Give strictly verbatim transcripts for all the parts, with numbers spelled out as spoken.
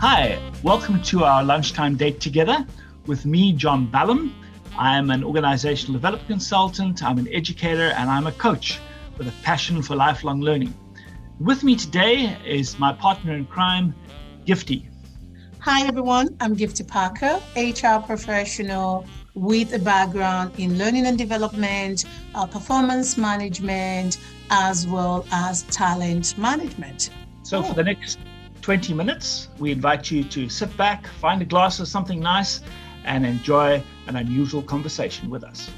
Hi, welcome to our lunchtime date together with me, John Ballum. I'm an organizational development consultant, I'm an educator, and I'm a coach with a passion for lifelong learning. With me today is my partner in crime, Gifty. Hi, everyone. I'm Gifty Parker, H R professional with a background in learning and development, uh, performance management, as well as talent management. So for the next twenty minutes, we invite you to sit back, find a glass of something nice, and enjoy an unusual conversation with us.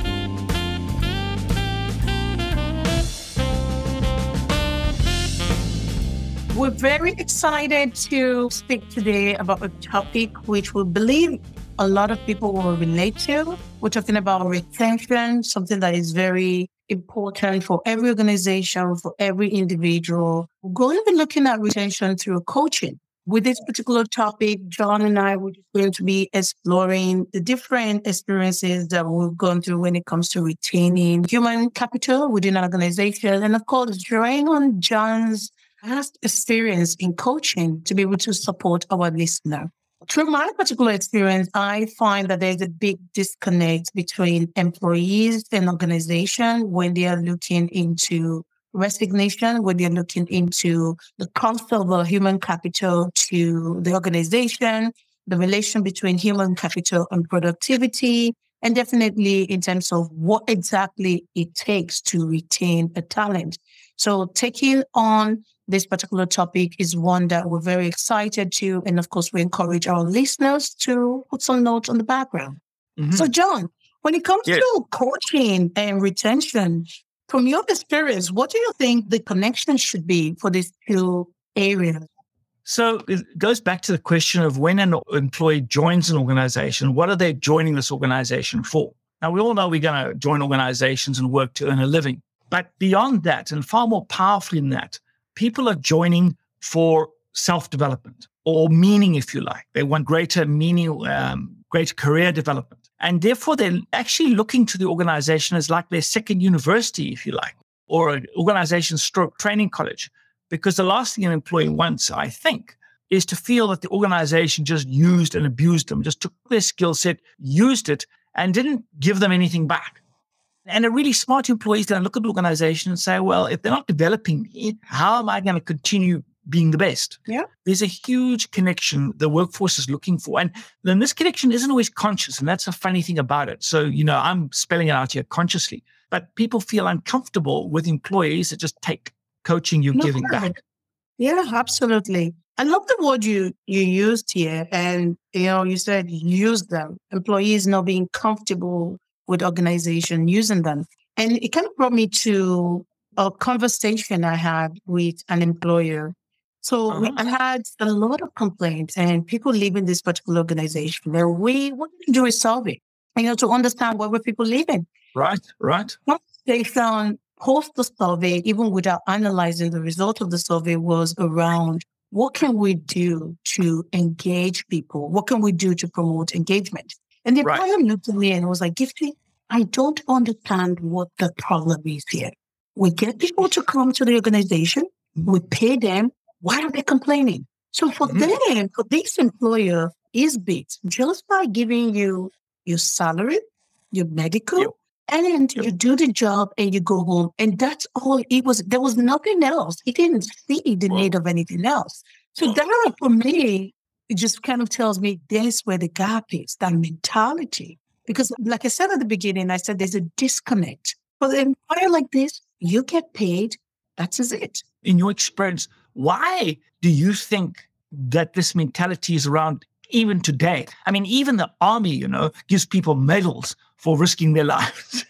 We're very excited to speak today about a topic which we believe a lot of people will relate to. We're talking about retention, something that is very important for every organization, for every individual. We're going to be looking at retention through coaching. With this particular topic, John and I were just going to be exploring the different experiences that we've gone through when it comes to retaining human capital within an organization. And of course, drawing on John's past experience in coaching to be able to support our listener. Through my particular experience, I find that there's a big disconnect between employees and organization when they are looking into resignation, when they're looking into the cost of uh, human capital to the organization, the relation between human capital and productivity, and definitely in terms of what exactly it takes to retain a talent. So taking on this particular topic is one that we're very excited to. And of course, we encourage our listeners to put some notes on the background. Mm-hmm. So John, when it comes yes. to coaching and retention, from your experience, what do you think the connection should be for these two areas? So it goes back to the question of when an employee joins an organization, what are they joining this organization for? Now, we all know we're going to join organizations and work to earn a living. But beyond that, and far more powerfully than that, people are joining for self-development or meaning, if you like. They want greater meaning, um, greater career development. And therefore, they're actually looking to the organization as like their second university, if you like, or an organization stroke training college. Because the last thing an employee wants, I think, is to feel that the organization just used and abused them, just took their skill set, used it, and didn't give them anything back. And a really smart employee is going to look at the organization and say, well, if they're not developing me, how am I going to continue being the best? Yeah. There's a huge connection the workforce is looking for. And then this connection isn't always conscious. And that's a funny thing about it. So, you know, I'm spelling it out here consciously. But people feel uncomfortable with employees that just take coaching you're no, giving back. Yeah, absolutely. I love the word you, you used here. And, you know, you said use them. Employees not being comfortable with organization using them. And it kind of brought me to a conversation I had with an employer. So uh-huh. we, I had a lot of complaints and people leaving this particular organization. Where we wanted to do a survey, you know, to understand where were people leaving. Right, right. What they found post the survey, even without analyzing the result of the survey, was around what can we do to engage people? What can we do to promote engagement? And the employer right. looked at me and was like, Gifty, I don't understand what the problem is here. We get people to come to the organization. We pay them. Why are they complaining? So for mm-hmm. them, for this employer, is bit just by giving you your salary, your medical, yep. and yep. you do the job and you go home. And that's all it was. There was nothing else. He didn't see the well, need of anything else. So well, that for me, it just kind of tells me this where the gap is, that mentality. Because like I said at the beginning, I said there's a disconnect. For the employer like this, you get paid, that's it. In your experience, why do you think that this mentality is around even today? I mean, even the army, you know, gives people medals for risking their lives.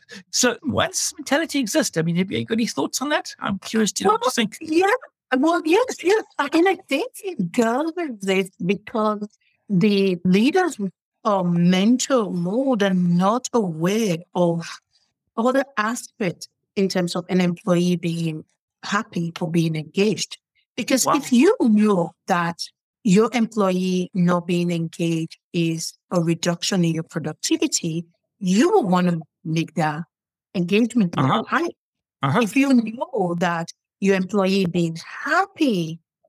So why does this mentality exist? I mean, have you got any thoughts on that? I'm curious to know what you think. Yeah. Well, yes, yes. And I think it does exist because the leaders are mental mode and not aware of other aspects in terms of an employee being happy for being engaged. Because wow. if you know that your employee not being engaged is a reduction in your productivity, you will want to make that engagement uh-huh. high. Uh-huh. If you know that your employee being happy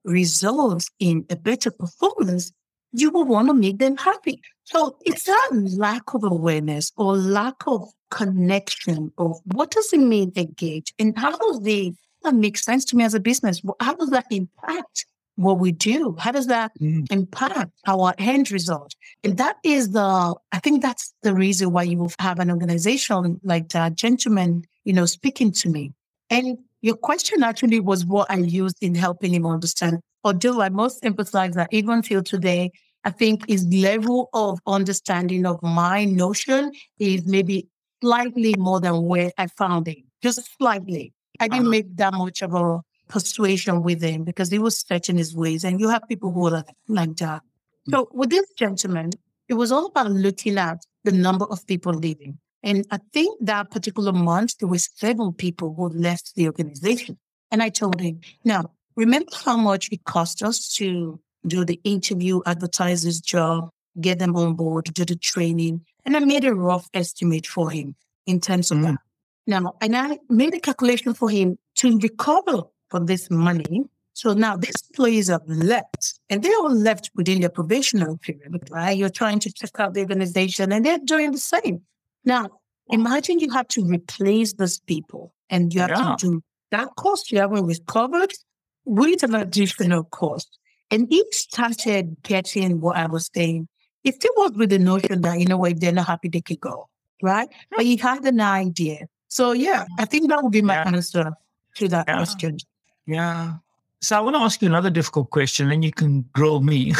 results in a better performance, you will want to make them happy. So it's that lack of awareness or lack of connection of what does it mean engage and how does the, that make sense to me as a business? How does that impact what we do? How does that mm. impact our end result? And that is the, I think that's the reason why you will have an organization like that gentleman, you know, speaking to me. And your question actually was what I used in helping him understand. Although I most emphasize that even till today, I think his level of understanding of my notion is maybe slightly more than where I found it, just slightly. I didn't uh-huh. make that much of a persuasion with him because he was stretching his ways, and you have people who are like that. Mm-hmm. So with this gentleman, it was all about looking at the number of people leaving. And I think that particular month, there were several people who left the organization. And I told him, now, remember how much it cost us to do the interview, advertise this job, get them on board, do the training. And I made a rough estimate for him in terms of mm-hmm. that. Now, and I made a calculation for him to recover for this money. So now these employees have left, and they all left within their probationary period, right? You're trying to check out the organization, and they're doing the same. Now, imagine you have to replace those people, and you have yeah. to do that cost you haven't recovered with an additional cost. And he started getting what I was saying. If they was with the notion that, you know what, if they're not happy, they could go, right? But he had an idea. So, yeah, I think that would be my yeah. answer to that yeah. question. Yeah. So I want to ask you another difficult question, and you can grill me.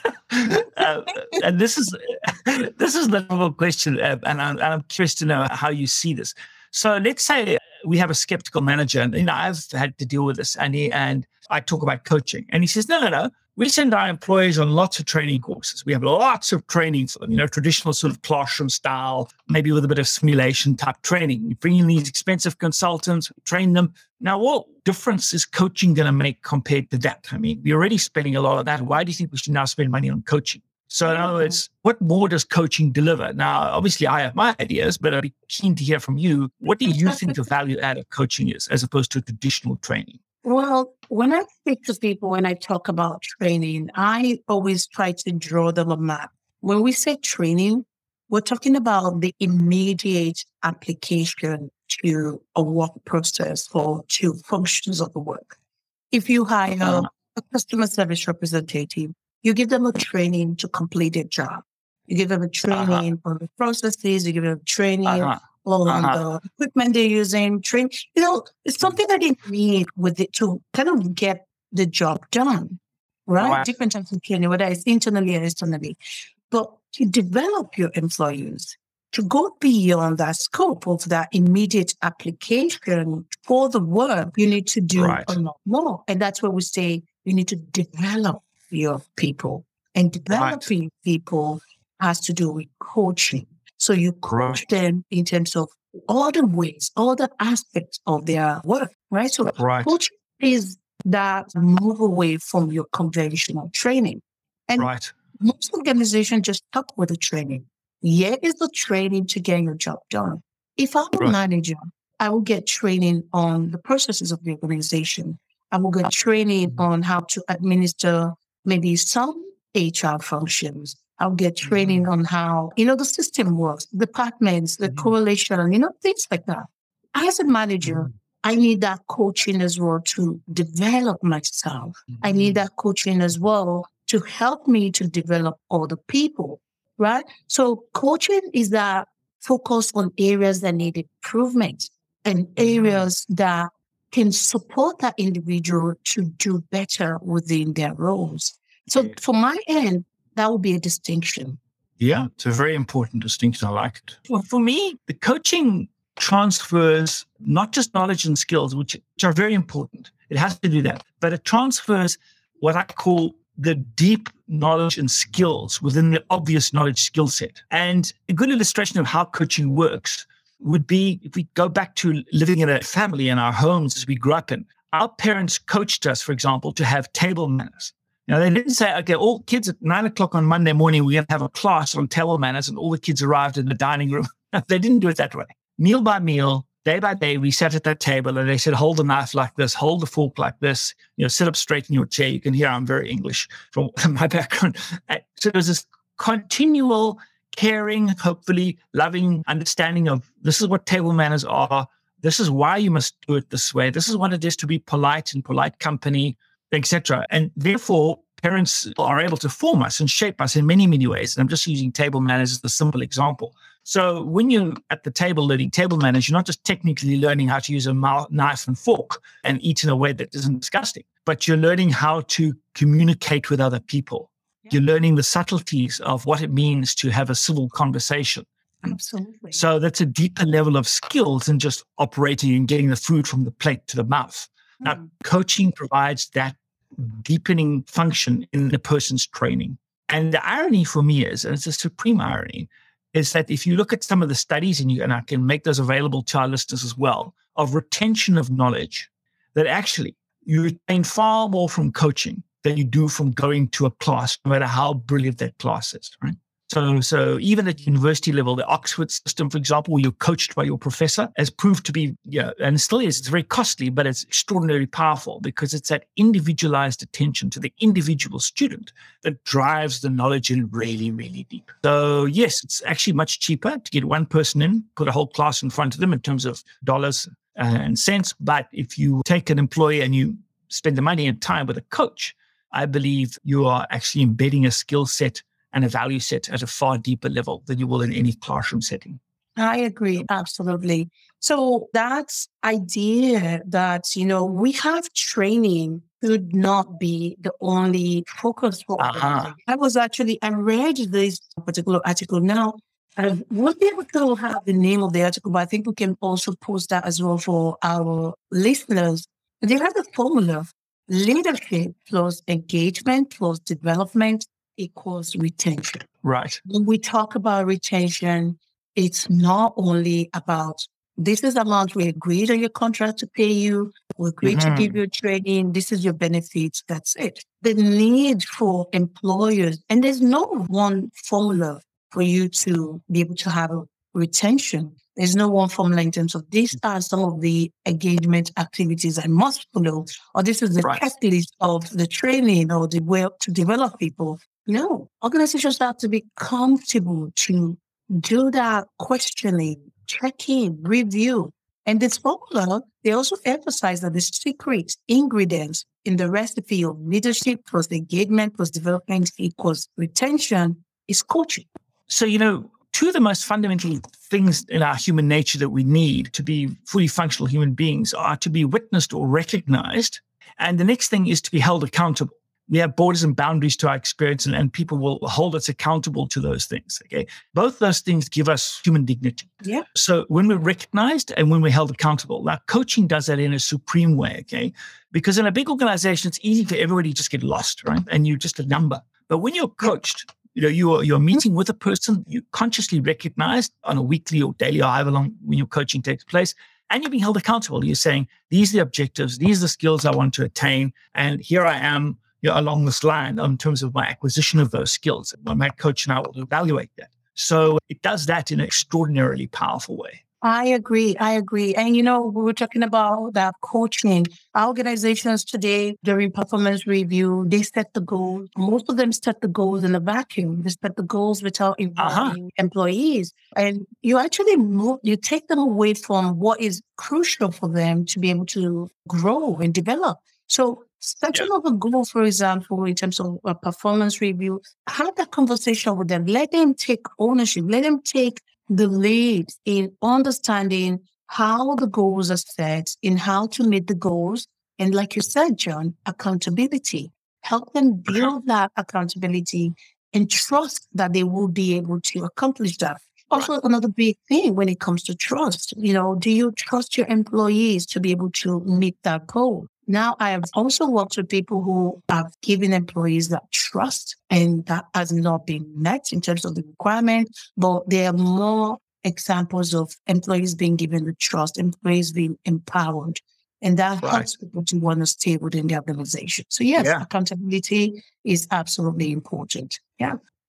uh, and this is this is the difficult question, uh, and, I'm, and I'm curious to know how you see this. So let's say we have a skeptical manager, and you know I've had to deal with this, and he, and I talk about coaching, and he says, no, no, no. We send our employees on lots of training courses. We have lots of training for them, you know, traditional sort of classroom style, maybe with a bit of simulation type training. We bring in these expensive consultants, train them. Now, what difference is coaching going to make compared to that? I mean, we're already spending a lot of that. Why do you think we should now spend money on coaching? So in other words, what more does coaching deliver? Now, obviously, I have my ideas, but I'd be keen to hear from you. What do you think the value add of coaching is as opposed to traditional training? Well, when I speak to people, when I talk about training, I always try to draw them a map. When we say training, we're talking about the immediate application to a work process or to functions of the work. If you hire uh-huh. a customer service representative, you give them a training to complete their job. You give them a training uh-huh. on the processes, you give them training uh-huh. on uh-huh. the equipment they're using, train. You know, it's something that they need with it to kind of get the job done, right? right. Different types of training, whether it's internally or externally. But to develop your employees, to go beyond that scope of that immediate application for the work, you need to do right. a lot more. And that's where we say you need to develop your people. And developing right. people has to do with coaching. So you coach right. them in terms of all the ways, all the aspects of their work, right? So right. coaching is that move away from your conventional training. And right. most organizations just stuck with the training. Here is the training to get your job done. If I'm a right. manager, I will get training on the processes of the organization. I will get training on how to administer maybe some H R functions. I'll get training on how, you know, the system works, departments, the mm-hmm. correlation, you know, things like that. As a manager, mm-hmm. I need that coaching as well to develop myself. Mm-hmm. I need that coaching as well to help me to develop other people, right? So coaching is that focus on areas that need improvement and areas that can support that individual to do better within their roles. So from my end, that would be a distinction. Yeah, it's a very important distinction. I like it. Well, for me, the coaching transfers not just knowledge and skills, which, which are very important. It has to do that. But it transfers what I call the deep knowledge and skills within the obvious knowledge skill set. And a good illustration of how coaching works would be if we go back to living in a family in our homes as we grew up in. Our parents coached us, for example, to have table manners. Now, they didn't say, okay, all kids at nine o'clock on Monday morning, we're going to have a class on table manners, and all the kids arrived in the dining room. They didn't do it that way. Meal by meal, day by day, we sat at that table and they said, hold the knife like this, hold the fork like this, you know, sit up straight in your chair. You can hear I'm very English from my background. So there's this continual caring, hopefully loving understanding of this is what table manners are. This is why you must do it this way. This is what it is to be polite in polite company, et cetera. And therefore, parents are able to form us and shape us in many, many ways. And I'm just using table manners as the simple example. So when you're at the table learning table manners, you're not just technically learning how to use a mouth, knife and fork and eat in a way that isn't disgusting, but you're learning how to communicate with other people. Yeah. You're learning the subtleties of what it means to have a civil conversation. Absolutely. So that's a deeper level of skills than just operating and getting the food from the plate to the mouth. Mm. Now, coaching provides that deepening function in a person's training. And the irony for me is, and it's a supreme irony, is that if you look at some of the studies, and, you, and I can make those available to our listeners as well, of retention of knowledge, that actually you retain far more from coaching than you do from going to a class, no matter how brilliant that class is, right? So, so even at university level, the Oxford system, for example, where you're coached by your professor, has proved to be, yeah, and still is, it's very costly, but it's extraordinarily powerful because it's that individualized attention to the individual student that drives the knowledge in really, really deep. So yes, it's actually much cheaper to get one person in, put a whole class in front of them in terms of dollars and cents. But if you take an employee and you spend the money and time with a coach, I believe you are actually embedding a skill set and a value set at a far deeper level than you will in any classroom setting. I agree, absolutely. So that idea that, you know, we have training should not be the only focus for uh-huh. I was actually, I read this particular article now. I won't be able to have the name of the article, but I think we can also post that as well for our listeners. They have the formula: leadership plus engagement plus development equals retention. Right. When we talk about retention, it's not only about this is the amount we agreed on your contract to pay you, we agreed mm-hmm. to give you training, this is your benefits, that's it. The need for employers, and there's no one formula for you to be able to have a retention. There's no one formula in terms of these are some of the engagement activities I must follow, or this is the right. checklist of the training or the way to develop people. No, organizations have to be comfortable to do that questioning, check in, review. And this formula, they also emphasize that the secret ingredients in the recipe of leadership plus engagement plus development equals retention is coaching. So, you know, two of the most fundamental things in our human nature that we need to be fully functional human beings are to be witnessed or recognized. And the next thing is to be held accountable. We have borders and boundaries to our experience, and, and people will hold us accountable to those things. Okay. Both those things give us human dignity. Yeah. So when we're recognized and when we're held accountable, now coaching does that in a supreme way. Okay. Because in a big organization, it's easy for everybody to just get lost, right? And you're just a number. But when you're coached, you know, you're, you're meeting with a person, you consciously recognized on a weekly or daily or however long when your coaching takes place, and you're being held accountable. You're saying, these are the objectives, these are the skills I want to attain, and here I am, you know, along this line in terms of my acquisition of those skills. My coach and I will evaluate that. So it does that in an extraordinarily powerful way. I agree. I agree. And, you know, we were talking about that coaching. Our organizations today, during performance review, they set the goals. Most of them set the goals in a vacuum. They set the goals without involving uh-huh. employees. And you actually move, you take them away from what is crucial for them to be able to grow and develop. So setting up a goal, for example, in terms of a performance review, have that conversation with them. Let them take ownership. Let them take the lead in understanding how the goals are set, in how to meet the goals. And like you said, John, accountability. Help them build that accountability and trust that they will be able to accomplish that. Also, another big thing when it comes to trust, you know, do you trust your employees to be able to meet that goal? Now, I have also worked with people who have given employees that trust, and that has not been met in terms of the requirement, but there are more examples of employees being given the trust, employees being empowered, and that right. helps people to want to stay within the organization. So yes, yeah. accountability is absolutely important. Yeah.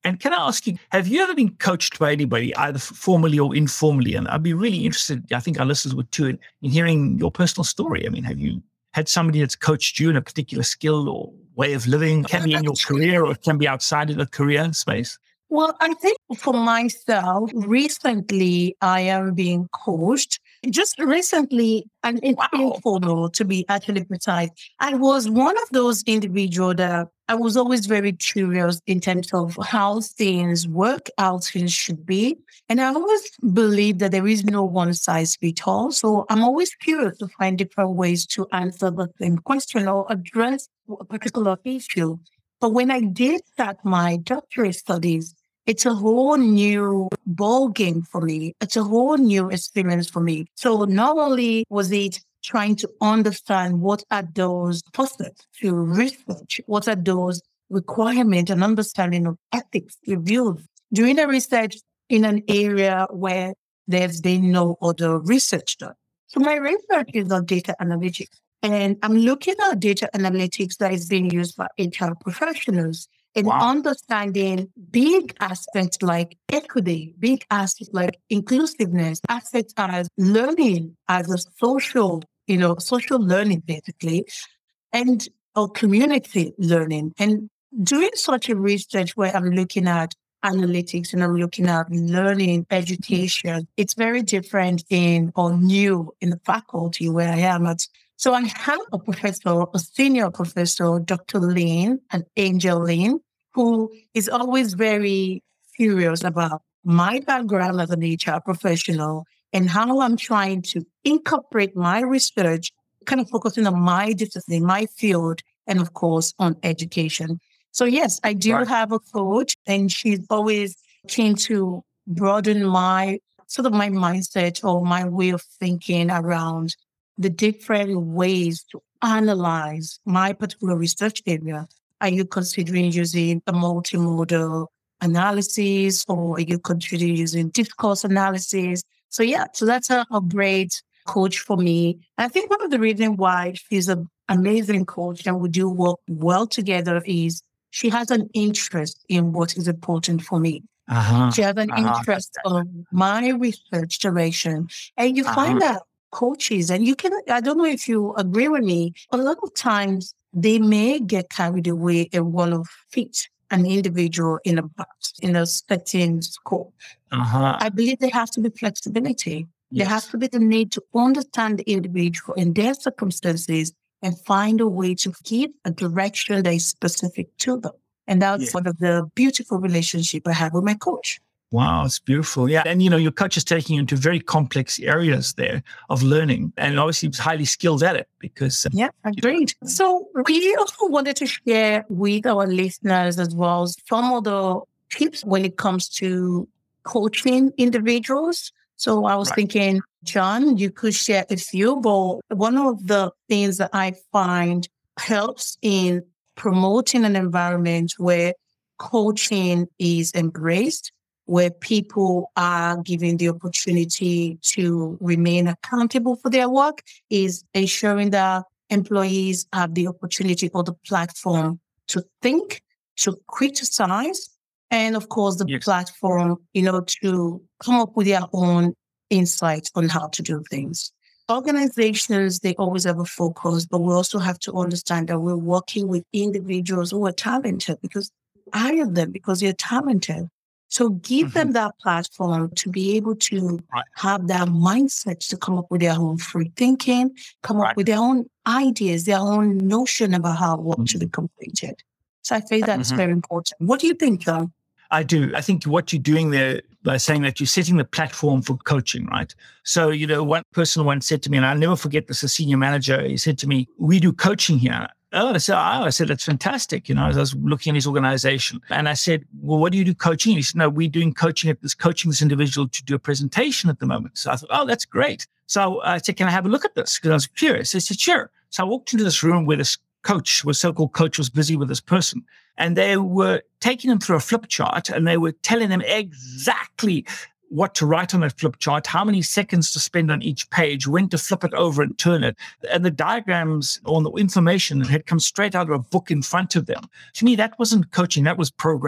And can I ask you, have you ever been coached by anybody, either formally or informally? And I'd be really interested, I think our listeners would too, in, in hearing your personal story. I mean, have you had somebody that's coached you in a particular skill or way of living? It can be in your career or it can be outside of the career space. Well, I think for myself, recently I am being coached. Just recently, and it's Wow. informal to be actually precise. I was one of those individuals that I was always very curious in terms of how things work, how things should be. And I always believe that there is no one size fits all. So I'm always curious to find different ways to answer the same question or address a particular issue. But when I did start my doctorate studies, it's a whole new ball game for me. It's a whole new experience for me. So not only was it trying to understand what are those processes to research, what are those requirements and understanding of ethics reviews, doing the research in an area where there's been no other research done. So my research is on data analytics. And I'm looking at data analytics that is being used by H R professionals in Wow. understanding big aspects like equity, big aspects like inclusiveness, aspects as learning as a social, you know, social learning basically, and or community learning. And doing such a research where I'm looking at analytics and I'm looking at learning, education, it's very different in or new in the faculty where I am at. So I have a professor, a senior professor, Doctor Lynn, and Angel Lynn, who is always very curious about my background as an H R professional and how I'm trying to incorporate my research, kind of focusing on my discipline, my field, and of course on education. So yes, I do Right. have a coach, and she's always keen to broaden my sort of my mindset or my way of thinking around the different ways to analyze my particular research area. Are you considering using a multimodal analysis, or are you considering using discourse analysis? So yeah, so that's a, a great coach for me. I think one of the reasons why she's an amazing coach and we do work well together is she has an interest in what is important for me. Uh-huh. She has an Uh-huh. interest on my research direction. And you Uh-huh. find that coaches, and you can, I don't know if you agree with me, a lot of times they may get carried away and want to fit an individual in a box, in a certain scope. Uh-huh. I believe there has to be flexibility. There has Yes. to be the need to understand the individual and their circumstances and find a way to give a direction that is specific to them. And that's Yes. one of the beautiful relationships I have with my coach. Wow, it's beautiful. Yeah. And, you know, your coach is taking you into very complex areas there of learning, and obviously he's highly skilled at it because, uh, Yeah, agreed. So we also wanted to share with our listeners as well some of the tips when it comes to coaching individuals. So I was Right. thinking, John, you could share a few, but one of the things that I find helps in promoting an environment where coaching is embraced, where people are given the opportunity to remain accountable for their work, is ensuring that employees have the opportunity or the platform to think, to criticize, and of course, the Yes. platform, you know, to come up with their own insights on how to do things. Organizations, they always have a focus, but we also have to understand that we're working with individuals who are talented because hire them because they're talented. So give them that platform to be able to Right. have that mindset to come up with their own free thinking, come up Right. with their own ideas, their own notion about how work should be completed. So I think that's Mhm. very important. What do you think, John? I do. I think what you're doing there by saying that you're setting the platform for coaching, right? So, you know, one person once said to me, and I'll never forget this, a senior manager, he said to me, we do coaching here. Oh, I said, oh, I said, that's fantastic. You know, as I was looking at his organization and I said, well, what do you do coaching? He said, no, we're doing coaching at this, coaching this individual to do a presentation at the moment. So I thought, oh, that's great. So I said, can I have a look at this? Because I was curious. I said, sure. So I walked into this room where this coach, was so-called coach, was busy with this person. And they were taking them through a flip chart and they were telling them exactly what to write on that flip chart, how many seconds to spend on each page, when to flip it over and turn it. And the diagrams or the information had come straight out of a book in front of them. To me, that wasn't coaching, that was programming.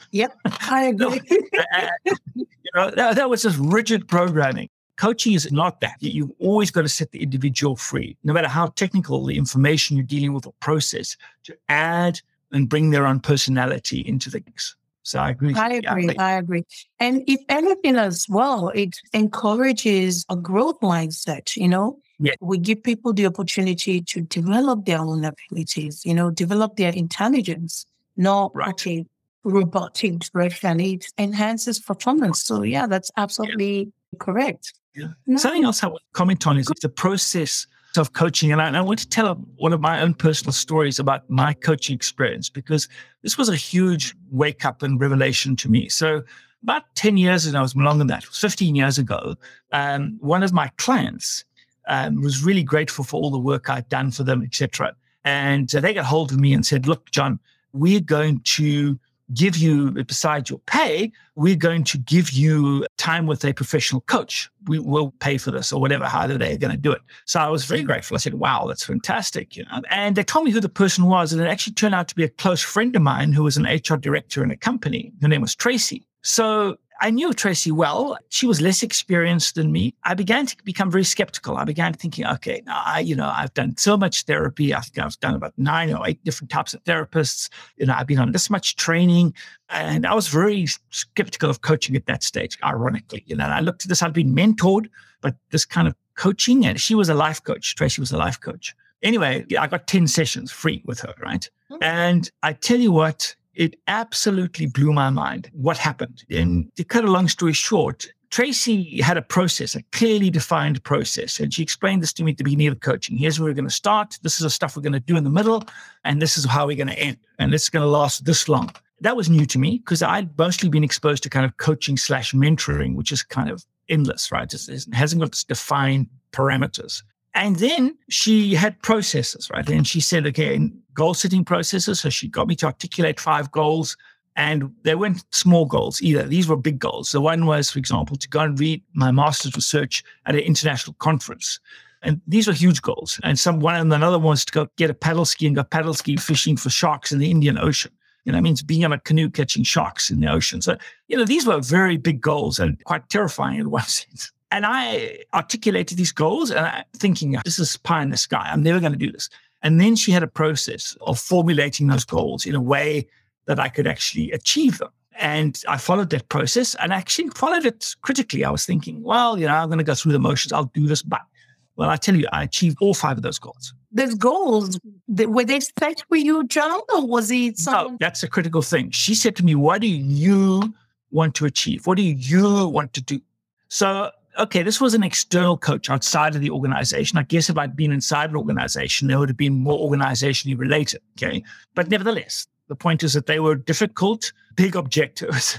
Yep, I agree. you know, that, that was just rigid programming. Coaching is not that. You, you've always got to set the individual free, no matter how technical the information you're dealing with or process, to add and bring their own personality into the mix. So I agree. I agree. Yeah, I agree. And if anything as well, it encourages a growth mindset, you know? Yeah. We give people the opportunity to develop their own abilities, you know, develop their intelligence, not, right. okay, robotic direction. It enhances performance. So yeah, that's absolutely yeah. correct. Yeah. No. Something else I want to comment on is the process of coaching. And I, and I want to tell one of my own personal stories about my coaching experience, because this was a huge wake up and revelation to me. So about ten years ago, it was longer than that, it was fifteen years ago, um, one of my clients um, was really grateful for all the work I'd done for them, et cetera. And uh, they got hold of me and said, look, John, we're going to give you, besides your pay, we're going to give you time with a professional coach. We will pay for this or whatever, however they're going to do it. So I was very grateful. I said, wow, that's fantastic. You know, and they told me who the person was. And it actually turned out to be a close friend of mine who was an H R director in a company. Her name was Tracy. So I knew Tracy well. She was less experienced than me. I began to become very skeptical. I began thinking, okay, now I, you know, I've done so much therapy. I think I've done about nine or eight different types of therapists. You know, I've been on this much training, and I was very skeptical of coaching at that stage. Ironically, you know, and I looked at this. I'd been mentored, but this kind of coaching, and she was a life coach. Tracy was a life coach. Anyway, I got ten sessions free with her, right? Mm-hmm. And I tell you what. It absolutely blew my mind what happened. And to cut a long story short, Tracy had a process, a clearly defined process. And she explained this to me at the beginning of coaching. Here's where we're going to start. This is the stuff we're going to do in the middle. And this is how we're going to end. And it's going to last this long. That was new to me because I'd mostly been exposed to kind of coaching slash mentoring, which is kind of endless, right? It's, it hasn't got defined parameters. And then she had processes, right? And she said, okay, goal setting processes. So she got me to articulate five goals, and they weren't small goals either. These were big goals. So one was, for example, to go and read my master's research at an international conference. And these were huge goals. And some one and another was to go get a paddle ski and go paddle ski fishing for sharks in the Indian Ocean. You know, it means being on a canoe catching sharks in the ocean. So, you know, these were very big goals and quite terrifying in one sense. And I articulated these goals and I thinking, this is pie in the sky. I'm never going to do this. And then she had a process of formulating those goals in a way that I could actually achieve them. And I followed that process and actually followed it critically. I was thinking, well, you know, I'm going to go through the motions. I'll do this. But, well, I tell you, I achieved all five of those goals. Those goals, were they set for you, John, or was it something? No, that's a critical thing. She said to me, what do you want to achieve? What do you want to do? So, okay, this was an external coach outside of the organization. I guess if I'd been inside an organization, they would have been more organizationally related, okay? But nevertheless, the point is that they were difficult, big objectives,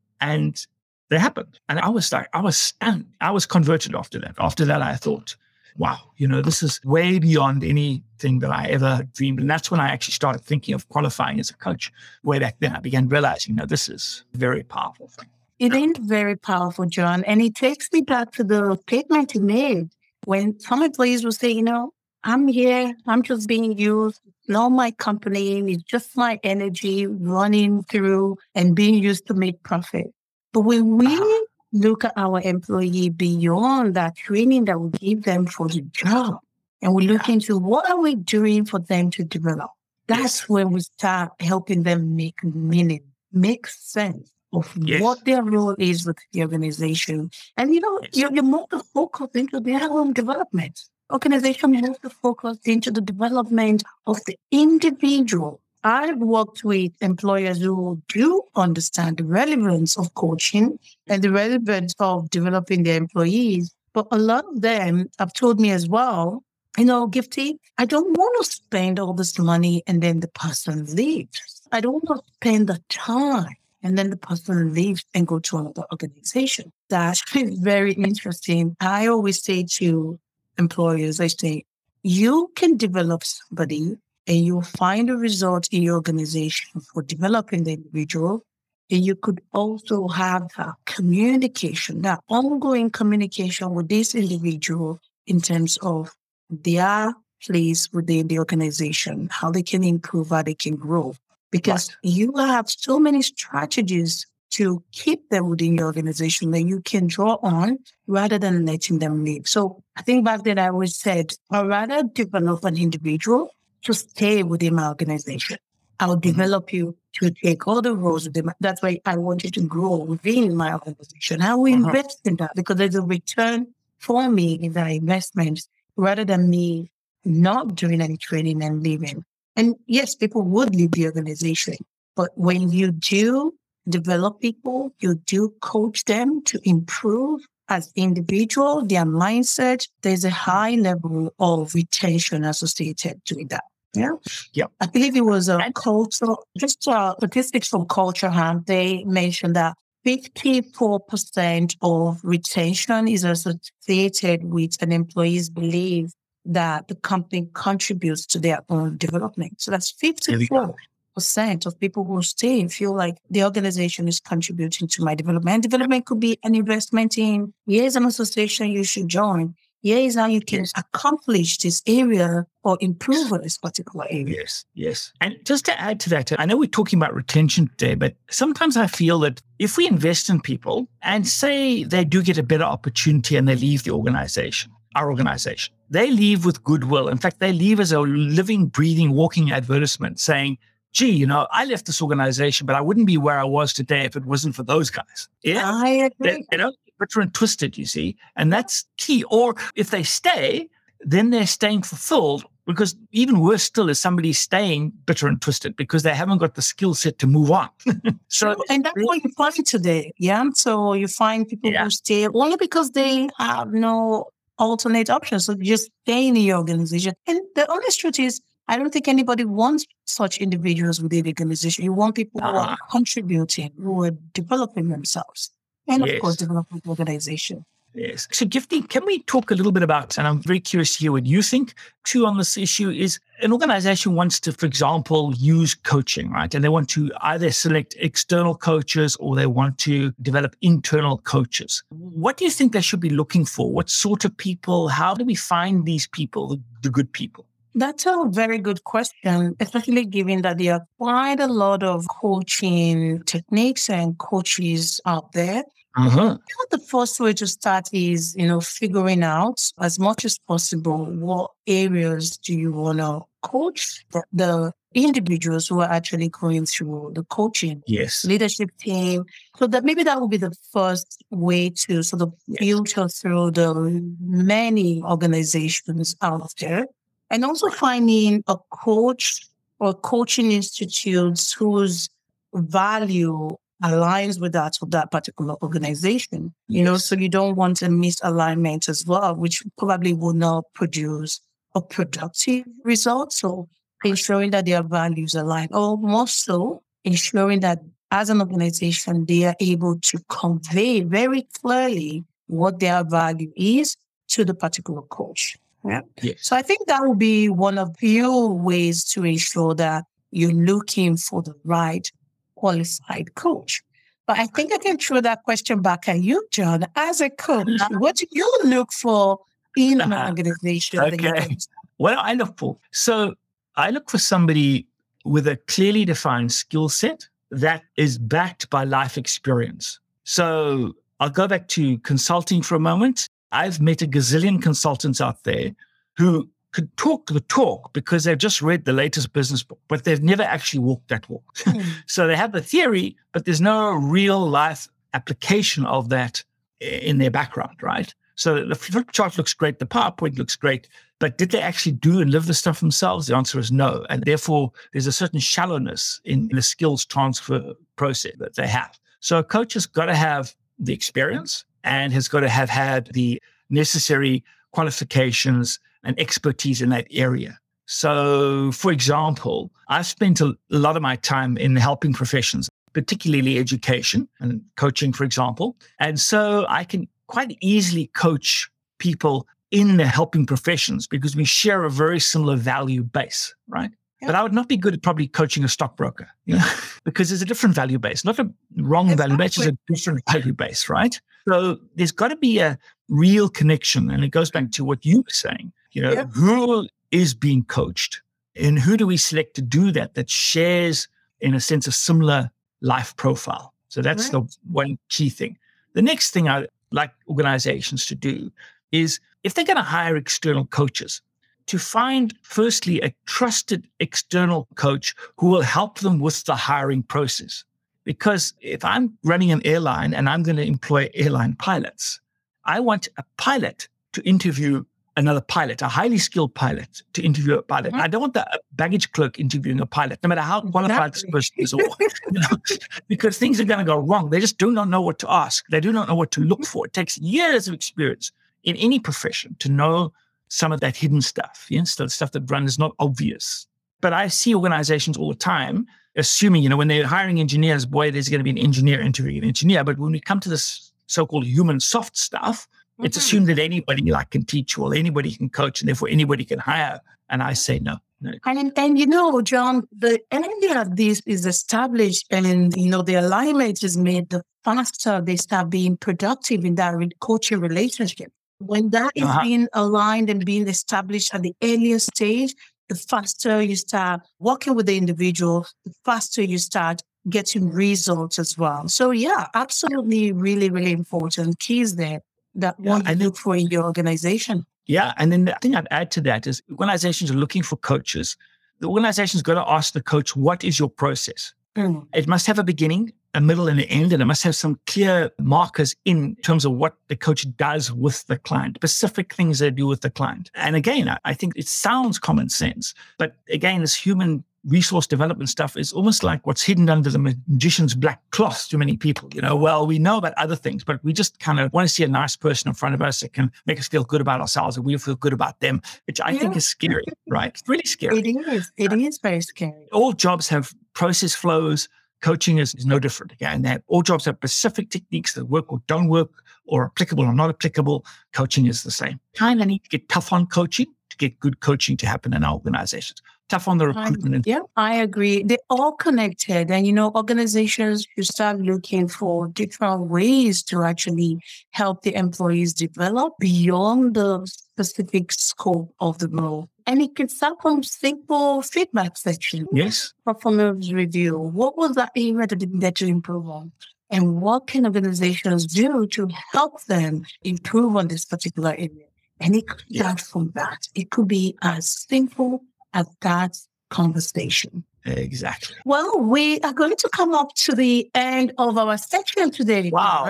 and they happened. And I was like, I was stunned. I was converted after that. After that, I thought, wow, you know, this is way beyond anything that I ever dreamed. And that's when I actually started thinking of qualifying as a coach. Way back then, I began realizing, you know, this is a very powerful thing. It is very powerful, John. And it takes me back to the statement you made when some employees will say, you know, I'm here, I'm just being used. It's not my company. It's just my energy running through and being used to make profit. But when we uh-huh. look at our employee beyond that training that we give them for the job, and we look yeah. into what are we doing for them to develop, that's yes. when we start helping them make meaning, make sense of yes. what their role is with the organization. And, you know, yes. you, you move the focus into their own development. Organization moves the focus into the development of the individual. I've worked with employers who do understand the relevance of coaching and the relevance of developing their employees. But a lot of them have told me as well, you know, Gifty, I don't want to spend all this money and then the person leaves. I don't want to spend the time and then the person leaves and go to another organization. That's very interesting. I always say to employers, I say, you can develop somebody and you'll find a result in your organization for developing the individual. And you could also have that communication, that ongoing communication with this individual in terms of their place within the organization, how they can improve, how they can grow. because Right. you have so many strategies to keep them within your organization that you can draw on rather than letting them leave. So I think back then I always said, I'd rather develop an individual to stay within my organization. I'll develop you to take all the roles within my, that's why I want you to grow within my organization. I will Uh-huh. invest in that because there's a return for me in that investment rather than me not doing any training and leaving. And yes, people would leave the organization, but when you do develop people, you do coach them to improve as individual, their mindset, there's a high level of retention associated to that. Yeah. Yeah. I believe it was a culture, just uh, statistics from Culture Hand. They mentioned that fifty-four percent of retention is associated with an employee's belief that the company contributes to their own development. So that's fifty-four percent of people who stay feel like the organization is contributing to my development. Development could be an investment in, here's an association you should join. Here is how you can Yes. accomplish this area or improve on this particular area. Yes, yes. And just to add to that, I know we're talking about retention today, but sometimes I feel that if we invest in people and say they do get a better opportunity and they leave the organization, our organization, they leave with goodwill. In fact, they leave as a living, breathing, walking advertisement saying, gee, you know, I left this organization, but I wouldn't be where I was today if it wasn't for those guys. Yeah. I agree. They, they don't get bitter and twisted, you see, and that's key. Or if they stay, then they're staying fulfilled, because even worse still is somebody staying bitter and twisted because they haven't got the skill set to move on. So, and that's what you find today. Yeah. So you find people Yeah. who stay only because they have no alternate options. So just stay in the organization. And the honest truth is, I don't think anybody wants such individuals within the organization. You want people who are Ah. contributing, who are developing themselves, and of Yes. course, developing the organization. Yes. So, Gifty, can we talk a little bit about, and I'm very curious to hear what you think too on this issue, is an organization wants to, for example, use coaching, right? And they want to either select external coaches or they want to develop internal coaches. What do you think they should be looking for? What sort of people? How do we find these people, the, the good people? That's a very good question, especially given that there are quite a lot of coaching techniques and coaches out there. Uh-huh. The first way to start is, you know, figuring out as much as possible what areas do you want to coach the, the individuals who are actually going through the coaching Yes. leadership team. So that maybe that would be the first way to sort of filter through the many organizations out there. And also finding a coach or coaching institutes whose value aligns with that of that particular organization. You know, Yes. so you don't want a misalignment as well, which probably will not produce a productive result. So ensuring that their values align, or more so ensuring that as an organization, they are able to convey very clearly what their value is to the particular coach. Yeah. Yes. So I think that will be one of few ways to ensure that you're looking for the right qualified coach. But I think I can throw that question back at you, John. As a coach, what do you look for in an organization? that you Okay. can- What do I look for? So I look for somebody with a clearly defined skill set that is backed by life experience. So I'll go back to consulting for a moment. I've met a gazillion consultants out there who could talk the talk because they've just read the latest business book, but they've never actually walked that walk. So they have the theory, but there's no real life application of that in their background, right? So the flip chart looks great, the PowerPoint looks great, but did they actually do and live the stuff themselves? The answer is no. And therefore, there's a certain shallowness in the skills transfer process that they have. So a coach has got to have the experience and has got to have had the necessary qualifications and expertise in that area. So, for example, I've spent a lot of my time in helping professions, particularly education and coaching, for example. And so I can quite easily coach people in the helping professions because we share a very similar value base, right? Yeah. But I would not be good at probably coaching a stockbroker, you know, because there's a different value base, not a wrong value base, it's a different value base, right? So there's got to be a real connection. And it goes back to what you were saying, you know, Yeah. who is being coached and who do we select to do that, that shares in a sense, a similar life profile. So that's Right. the one key thing. The next thing I like organizations to do is if they're going to hire external coaches, to find firstly a trusted external coach who will help them with the hiring process. Because if I'm running an airline and I'm going to employ airline pilots, I want a pilot to interview another pilot, a highly skilled pilot to interview a pilot. Mhm. I don't want the baggage clerk interviewing a pilot, no matter how qualified Exactly. this person is, or, you know, because things are going to go wrong. They just do not know what to ask. They do not know what to look for. It takes years of experience in any profession to know some of that hidden stuff, you know, the stuff that runs not obvious. But I see organizations all the time assuming, you know, when they're hiring engineers, boy, there's going to be an engineer interviewing an engineer. But when we come to this so-called human soft stuff, it's Mhm. assumed that anybody like can teach or anybody can coach and therefore anybody can hire. And I say no. no. And, and you know, John, the earlier this is established and, you know, the alignment is made, the faster they start being productive in that re- coaching relationship. When that is Uh-huh. being aligned and being established at the earlier stage, the faster you start working with the individual, the faster you start getting results as well. So yeah, absolutely, really, really important keys there that Yeah, one you and look for in your organization. Yeah. And then the thing I'd add to that is organizations are looking for coaches. The organization's got to ask the coach, what is your process? Mm. It must have a beginning, a middle, and an end, and it must have some clear markers in terms of what the coach does with the client, specific things they do with the client. And again, I, I think it sounds common sense, but again, this human resource development stuff is almost like what's hidden under the magician's black cloth to many people. You know, well, we know about other things, but we just kind of want to see a nice person in front of us that can make us feel good about ourselves and we feel good about them, which I think Yeah. is scary, right? It's really scary. It is. It is very scary. All jobs have process flows. Coaching is, is no different. Again, that all jobs have specific techniques that work or don't work or applicable or not applicable. Coaching is the same. Kind of need to get tough on coaching to get good coaching to happen in our organizations. Tough on the recruitment. And, Yeah, I agree. They're all connected. And, you know, organizations should start looking for different ways to actually help the employees develop beyond the specific scope of the role. And it can start from simple feedback section, yes. performance review. What was that area that didn't get to improve on? And what can organizations do to help them improve on this particular area? And it could Yeah. start from that. It could be as simple as that conversation. Exactly. Well, we are going to come up to the end of our section today. Wow.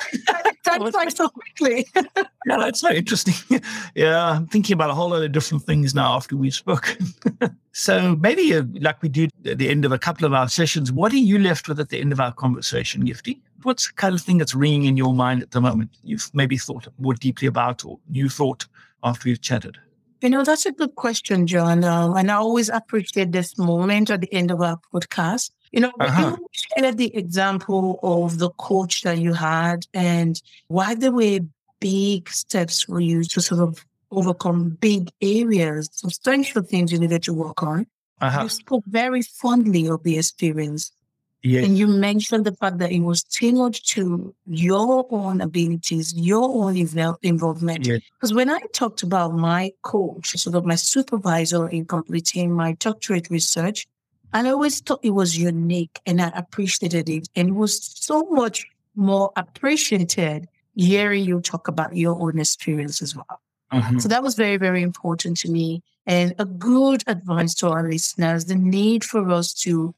Time flies so quickly. Yeah, that's so interesting. Yeah, I'm thinking about a whole lot of different things now after we've spoken. So maybe uh, like we do at the end of a couple of our sessions, what are you left with at the end of our conversation, Gifty? What's the kind of thing that's ringing in your mind at the moment you've maybe thought more deeply about or you thought after we've chatted? You know, that's a good question, John. Um, and I always appreciate this moment at the end of our podcast. You know, Uh-huh. you shared the example of the coach that you had and why there were big steps for you to sort of overcome big areas, substantial things you needed to work on. Uh-huh. You spoke very fondly of the experience. Yeah. And you mentioned the fact that it was tailored to your own abilities, your own invel- involvement. Yeah. Because when I talked about my coach, sort of my supervisor in completing my doctorate research, I always thought it was unique and I appreciated it. And it was so much more appreciated hearing you talk about your own experience as well. Uh-huh. So that was very, very important to me. And a good advice to our listeners, the need for us to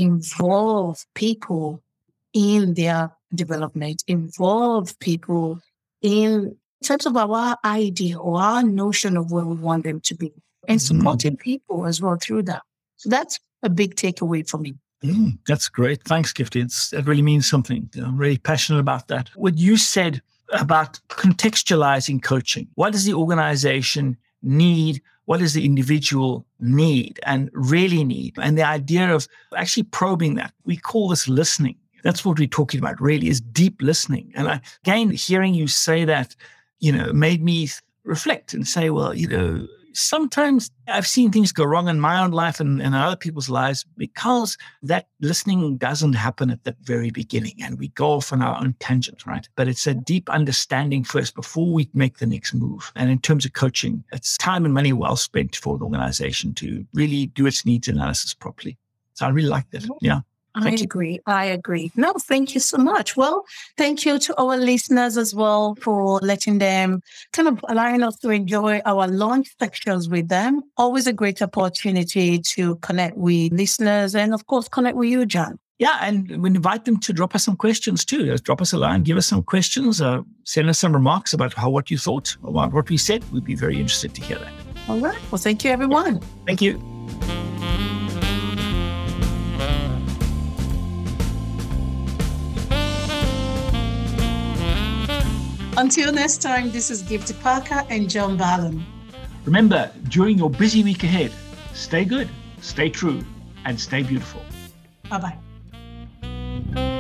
involve people in their development, involve people in terms of our idea or our notion of where we want them to be, and supporting people as well through that. So that's a big takeaway for me. Mm, that's great. Thanks, Gifty. It's, it really means something. I'm really passionate about that. What you said about contextualizing coaching. What does the organization need? What does the individual need and really need? And the idea of actually probing that. We call this listening. That's what we're talking about really, is deep listening. And I, again, hearing you say that, you know, made me reflect and say, well, you know, sometimes I've seen things go wrong in my own life and in other people's lives because that listening doesn't happen at the very beginning and we go off on our own tangent, right? But it's a deep understanding first before we make the next move. And in terms of coaching, it's time and money well spent for an organization to really do its needs analysis properly. So I really like that. Yeah. I agree. I agree. No, thank you so much. Well, thank you to our listeners as well for letting them kind of allowing us to enjoy our launch sections with them. Always a great opportunity to connect with listeners and, of course, connect with you, John. Yeah, and we invite them to drop us some questions too. Just drop us a line, give us some questions, uh, send us some remarks about how what you thought about what we said. We'd be very interested to hear that. All right. Well, thank you, everyone. Thank you. Until next time, this is Gifty Parker and John Ballon. Remember, during your busy week ahead, stay good, stay true, and stay beautiful. Bye-bye.